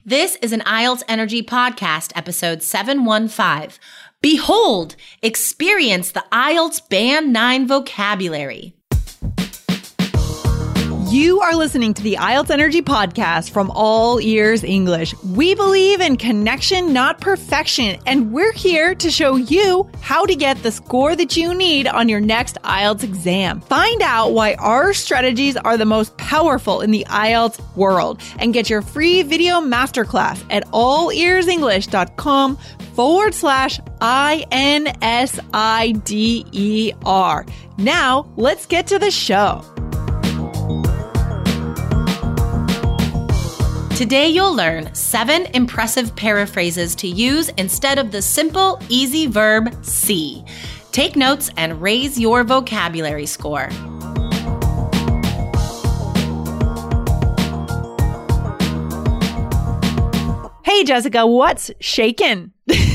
This is an IELTS Energy Podcast, episode 715. Behold, experience the IELTS Band 9 vocabulary. You are listening to the IELTS Energy Podcast from All Ears English. We believe in connection, not perfection, and we're here to show you how to get the score that you need on your next IELTS exam. Find out why our strategies are the most powerful in the IELTS world and get your free video masterclass at allearsenglish.com/INSIDER. Now, let's get to the show. Today you'll learn 7 impressive paraphrases to use instead of the simple, easy verb see. Take notes and raise your vocabulary score. Hey, Jessica, what's shakin'?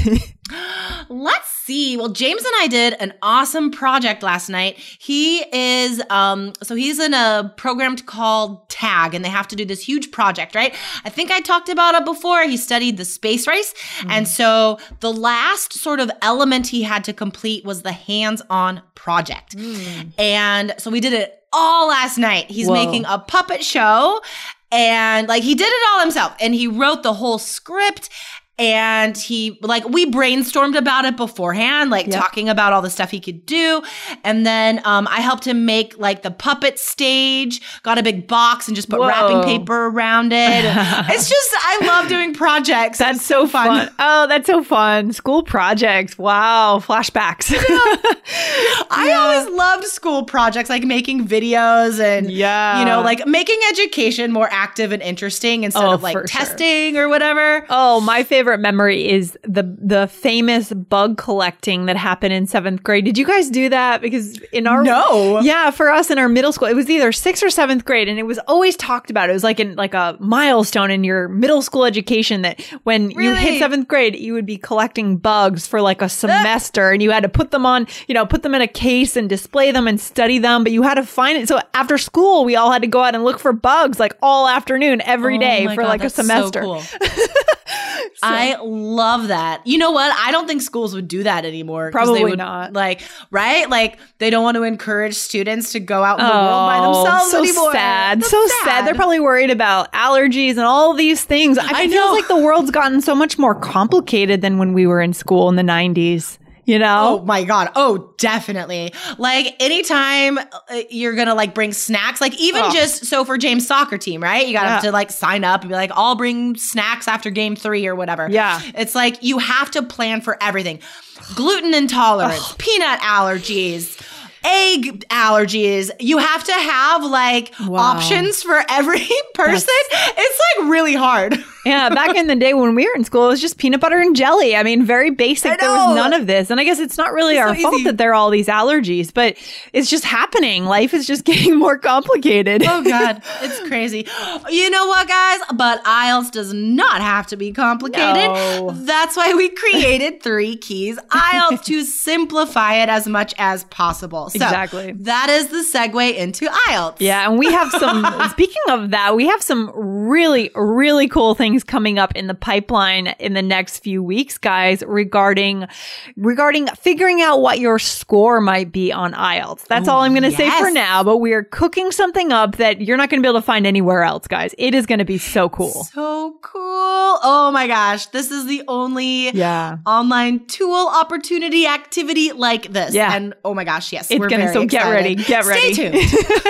Let's see. Well, James and I did an awesome project last night. He is, he's in a program called TAG, and they have to do this huge project, right? I think I talked about it before. He studied the space race. And so the last sort of element he had to complete was the hands-on project. And so we did it all last night. He's making a puppet show, and he did it all himself, and he wrote the whole script. And we brainstormed about it beforehand, talking about all the stuff he could do. And then I helped him make the puppet stage, got a big box and just put wrapping paper around it. It's just, I love doing projects. That's so fun. Oh, that's so fun. School projects. Wow. Flashbacks. I always loved school projects, making videos and, making education more active and interesting instead of testing or whatever. Oh, my favorite memory is the famous bug collecting that happened in 7th grade. Did you guys do that? Because for us in our middle school, it was either 6th or 7th grade, and it was always talked about. It was like a milestone in your middle school education that when you hit 7th grade, you would be collecting bugs for a semester, and you had to put them in a case and display them and study them, but you had to find it. So after school, we all had to go out and look for bugs all afternoon, every day for a semester. So cool. I love that. You know what? I don't think schools would do that anymore. Probably not. Right? They don't want to encourage students to go out in the world by themselves anymore. Sad. So sad. They're probably worried about allergies and all these things. I feel like the world's gotten so much more complicated than when we were in school in the 90s. Oh my God. Oh, definitely. Anytime you're going to bring snacks, just so for James' soccer team, right? You got to have to sign up and be I'll bring snacks after game 3 or whatever. Yeah. It's you have to plan for everything. Gluten intolerance, peanut allergies, egg allergies. You have to have options for every person. It's really hard. Yeah, back in the day when we were in school, it was just peanut butter and jelly. I mean, very basic. There was none of this. And I guess it's not really our fault that there are all these allergies, but it's just happening. Life is just getting more complicated. Oh, God. It's crazy. You know what, guys? But IELTS does not have to be complicated. No. That's why we created 3 Keys IELTS to simplify it as much as possible. So exactly. That is the segue into IELTS. Yeah, and we have some, speaking of that, we have some really, really cool things coming up in the pipeline in the next few weeks, guys, regarding figuring out what your score might be on IELTS. That's all I'm going to say for now, but we are cooking something up that you're not going to be able to find anywhere else, guys. It is going to be so cool. So cool. Oh my gosh. This is the only online tool, opportunity, activity like this. Yeah. And oh my gosh, yes. It's going to, so get ready. Get ready. Stay tuned.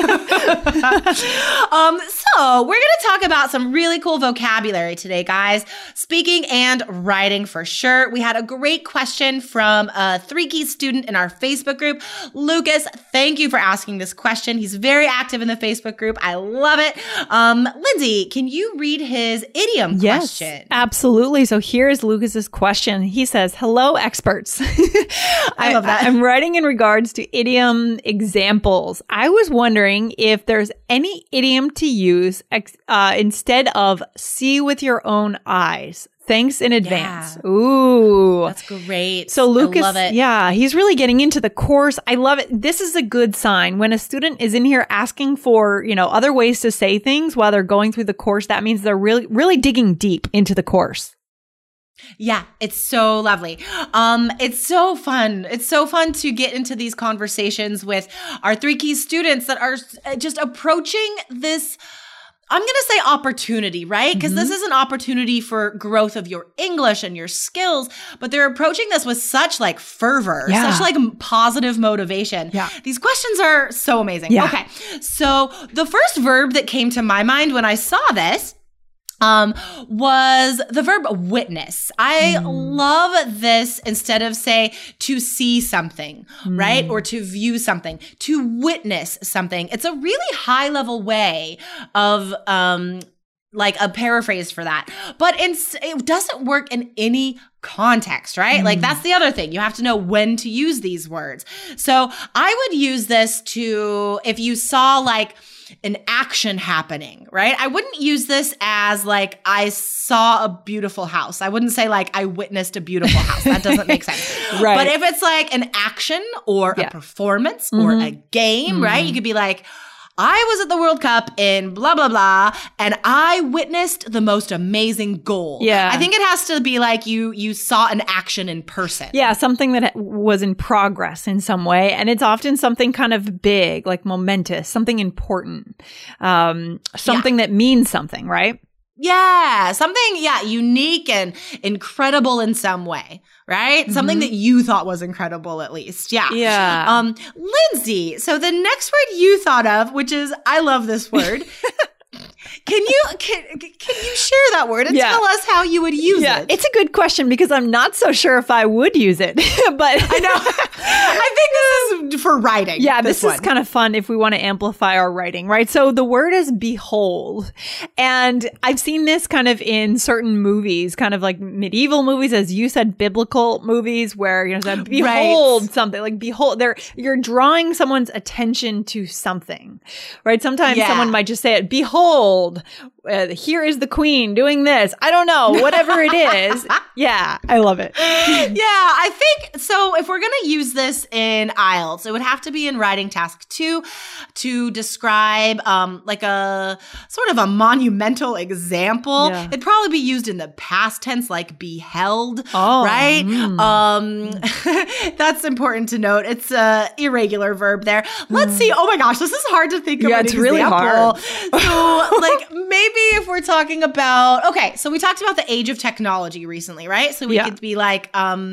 So we're going to talk about some really cool vocabulary today, guys. Speaking and writing for sure. We had a great question from a 3 Keys student in our Facebook group. Lucas, thank you for asking this question. He's very active in the Facebook group. I love it. Lindsay, can you read his idiom question? Yes, absolutely. So here's Lucas's question. He says, "Hello, experts." I love that. I'm writing in regards to idiom examples. I was wondering if there's any idiom to use instead of see with your own eyes. Thanks in advance. Yeah. Ooh. That's great. So Lucas, I love it. Yeah, he's really getting into the course. I love it. This is a good sign. When a student is in here asking for, other ways to say things while they're going through the course, that means they're really, really digging deep into the course. Yeah, it's so lovely. It's so fun. It's so fun to get into these conversations with our 3 Keys students that are just approaching this, I'm going to say opportunity, right? Because this is an opportunity for growth of your English and your skills, but they're approaching this with such like fervor, such like positive motivation. Yeah. These questions are so amazing. Yeah. Okay. So the first verb that came to my mind when I saw this was the verb witness. I love this instead of say to see something, right? Or to view something, to witness something. It's a really high level way of, like a paraphrase for that, but it doesn't work in any context, right? Like that's the other thing. You have to know when to use these words. So I would use this to, if you saw like an action happening, right? I wouldn't use this as like, I saw a beautiful house. I wouldn't say like, I witnessed a beautiful house. That doesn't make sense. Right. But if it's like an action or a performance or a game, right? You could be like, I was at the World Cup in blah, blah, blah, and I witnessed the most amazing goal. Yeah. I think it has to be like you saw an action in person. Yeah, something that was in progress in some way. And it's often something kind of big, like momentous, something important, something that means something, right? Yeah, something, unique and incredible in some way, right? Something that you thought was incredible, at least. Yeah. Yeah. Lindsay, so the next word you thought of, which is, I love this word. Can you share that word and tell us how you would use it? It's a good question because I'm not so sure if I would use it, but I know. I think this is for writing. Yeah, this is kind of fun if we want to amplify our writing, right? So the word is behold. And I've seen this kind of in certain movies, kind of like medieval movies, as you said, biblical movies where, behold something, like behold, you're drawing someone's attention to something, right? Sometimes someone might just say it, behold, here is the queen doing this. I don't know, whatever it is. Yeah, I love it. Yeah, I think so. If we're going to use this in IELTS, it would have to be in writing task 2 to describe like a sort of a monumental example. Yeah. It'd probably be used in the past tense, like beheld, right? That's important to note. It's a irregular verb there. Let's see. Oh my gosh, this is hard to think of an example. Really hard. So like maybe if we're talking about, okay, so we talked about the age of technology recently, right? So we could be like,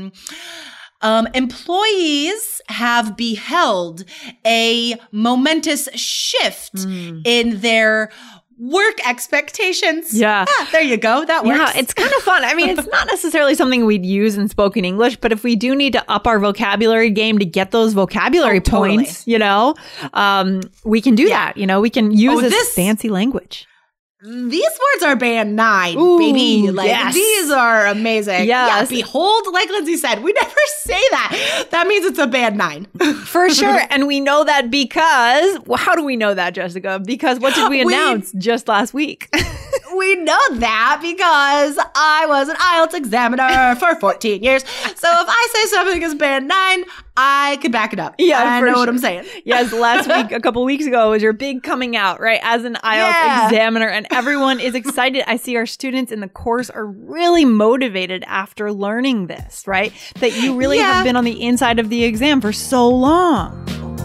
employees have beheld a momentous shift in their work expectations. Yeah. There you go. That works. Yeah, it's kind of fun. I mean, it's not necessarily something we'd use in spoken English, but if we do need to up our vocabulary game to get those vocabulary points, we can do that. We can use this fancy language. These words are band 9, baby. Like these are amazing. Yes. Yeah, behold, like Lindsay said, we never say that. That means it's a band 9. For sure. And we know that because, how do we know that, Jessica? Because what did we announce just last week? We know that because I was an IELTS examiner for 14 years. So if I say something is band 9, I could back it up. Yeah, I know what I'm saying. Yes, last week, a couple weeks ago, was your big coming out, right? As an IELTS examiner, and everyone is excited. I see our students in the course are really motivated after learning this, right? That you really have been on the inside of the exam for so long.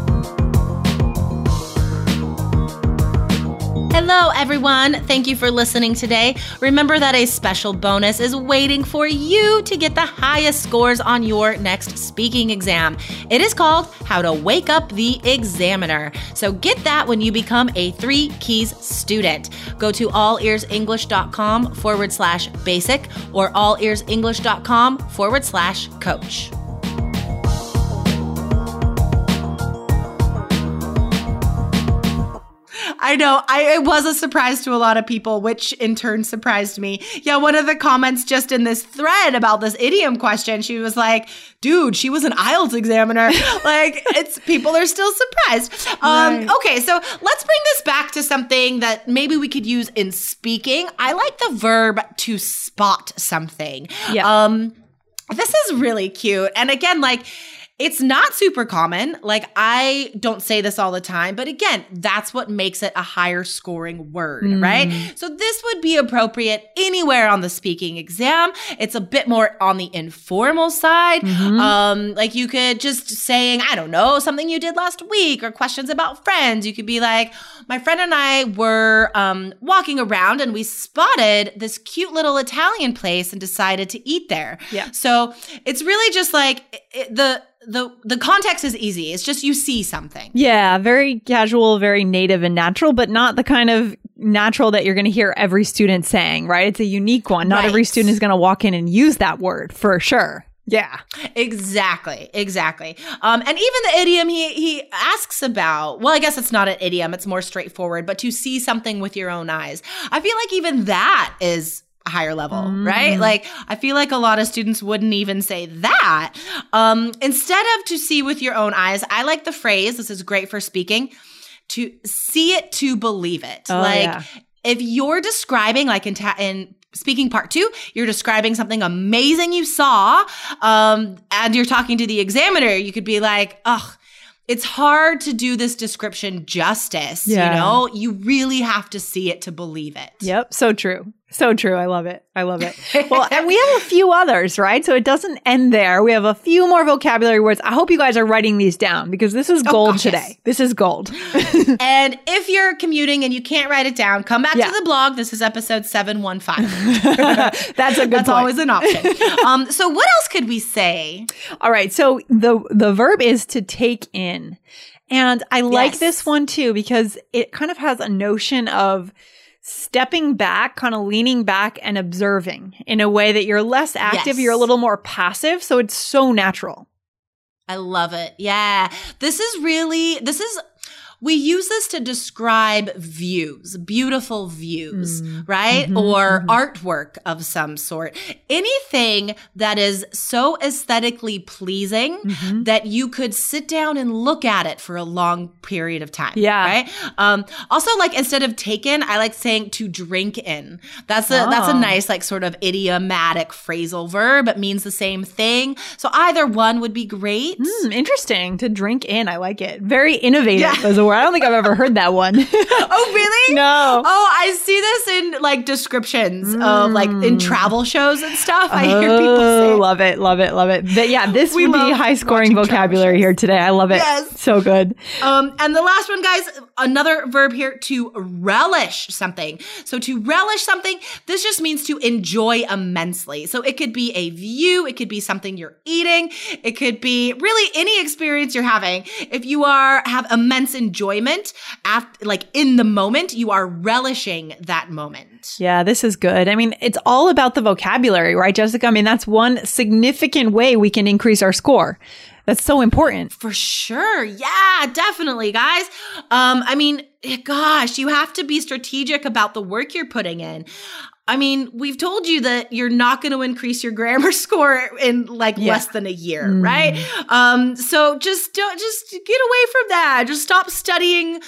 Hello, everyone. Thank you for listening today. Remember that a special bonus is waiting for you to get the highest scores on your next speaking exam. It is called How to Wake Up the Examiner. So get that when you become a 3 Keys student. Go to allearsenglish.com/basic or allearsenglish.com/coach. I I know. It was a surprise to a lot of people, which in turn surprised me. Yeah, one of the comments just in this thread about this idiom question, she was like, dude, she was an IELTS examiner. Like, people are still surprised. Right. Okay, so let's bring this back to something that maybe we could use in speaking. I like the verb to spot something. Yeah. This is really cute. And again, like, it's not super common. Like, I don't say this all the time, but again, that's what makes it a higher scoring word, right? So this would be appropriate anywhere on the speaking exam. It's a bit more on the informal side. Like, you could just saying, I don't know, something you did last week or questions about friends. You could be like, my friend and I were walking around and we spotted this cute little Italian place and decided to eat there. Yeah. So it's really just like the context is easy. It's just you see something. Yeah, very casual, very native and natural, but not the kind of natural that you're going to hear every student saying, right? It's a unique one. Not every student is going to walk in and use that word for sure. Yeah. Exactly. And even the idiom he asks about, well, I guess it's not an idiom. It's more straightforward, but to see something with your own eyes. I feel like even that is a higher level, right? Like, I feel like a lot of students wouldn't even say that. Instead of to see with your own eyes, I like the phrase, this is great for speaking, to see it to believe it. If you're describing, like in speaking part 2, you're describing something amazing you saw, and you're talking to the examiner, you could be like, ugh, it's hard to do this description justice, you know? You really have to see it to believe it. Yep, so true. So true. I love it. Well, and we have a few others, right? So it doesn't end there. We have a few more vocabulary words. I hope you guys are writing these down because this is gold today. Yes. This is gold. And if you're commuting and you can't write it down, come back to the blog. This is episode 715. That's a good That's always an option. So what else could we say? All right. So the verb is to take in. And I like this one too because it kind of has a notion of stepping back, kind of leaning back and observing in a way that you're less active, you're a little more passive. So it's so natural. I love it. Yeah. We use this to describe views, beautiful views, right? Or artwork of some sort. Anything that is so aesthetically pleasing that you could sit down and look at it for a long period of time. Yeah. Right? Also, like, instead of taken, I like saying to drink in. That's a nice, like, sort of idiomatic phrasal verb. It means the same thing. So either one would be great. Interesting. To drink in. I like it. Very innovative as a word. I don't think I've ever heard that one. Oh, really? No. Oh, I see this in, like, descriptions of, like, in travel shows and stuff. I hear people say. Love it. But yeah, this would be high-scoring vocabulary here today. I love it. Yes. So good. And the last one, guys, another verb here, to relish something. So to relish something, this just means to enjoy immensely. So it could be a view. It could be something you're eating. It could be really any experience you're having. If you have immense enjoyment, like in the moment, you are relishing that moment. Yeah, this is good. I mean, it's all about the vocabulary, right, Jessica? I mean, that's one significant way we can increase our score. That's so important. For sure. Yeah, definitely, guys. I mean, gosh, you have to be strategic about the work you're putting in. I mean, we've told you that you're not going to increase your grammar score in like less than a year, right? So just get away from that. Just stop studying,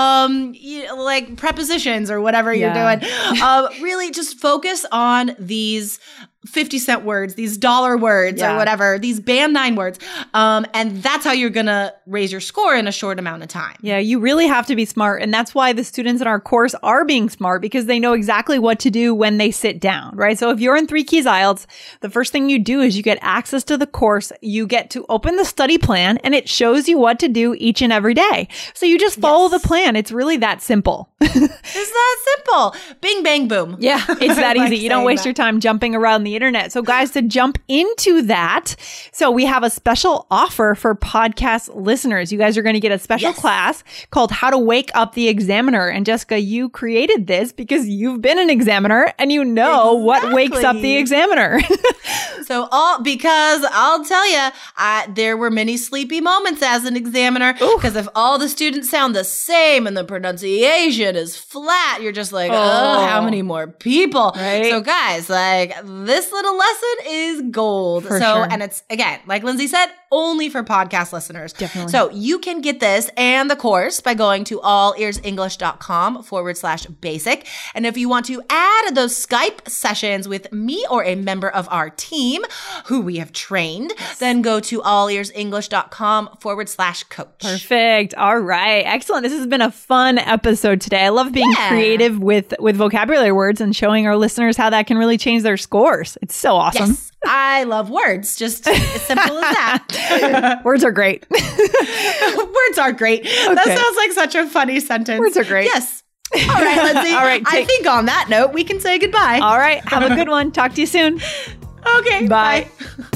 like prepositions or whatever you're doing. Really just focus on these 50-cent words, these dollar words or whatever, these band 9 words. And that's how you're going to raise your score in a short amount of time. Yeah, you really have to be smart. And that's why the students in our course are being smart, because they know exactly what to do when they sit down, right? So if you're in 3 Keys IELTS, the first thing you do is you get access to the course. You get to open the study plan and it shows you what to do each and every day. So you just follow the plan. It's really that simple. It's that simple. Bing, bang, boom. Yeah, it's that easy. You don't waste your time jumping around the the internet. So guys, to jump into that, so we have a special offer for podcast listeners. You guys are going to get a special class called How to Wake Up the Examiner. And Jessica, you created this because you've been an examiner and you know what wakes up the examiner. Because I'll tell you, there were many sleepy moments as an examiner because if all the students sound the same and the pronunciation is flat, you're just like, oh, how many more people? Right. So guys, like this little lesson is gold. And it's, again, like Lindsay said, only for podcast listeners. Definitely. So you can get this and the course by going to allearsenglish.com/basic. And if you want to add those Skype sessions with me or a member of our team who we have trained, then go to allearsenglish.com/coach. Perfect. All right. Excellent. This has been a fun episode today. I love being creative with vocabulary words and showing our listeners how that can really change their scores. It's so awesome. Yes. I love words. Just as simple as that. Words are great. Words are great. Okay. That sounds like such a funny sentence. Words are great. Yes. All right, Lindsay. All right. I think on that note, we can say goodbye. All right. Have a good one. Talk to you soon. Okay. Bye.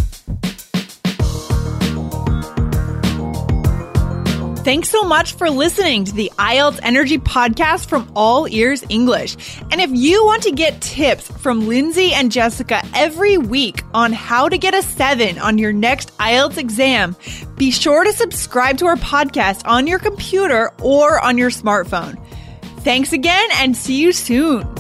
Thanks so much for listening to the IELTS Energy Podcast from All Ears English. And if you want to get tips from Lindsay and Jessica every week on how to get a 7 on your next IELTS exam, be sure to subscribe to our podcast on your computer or on your smartphone. Thanks again and see you soon.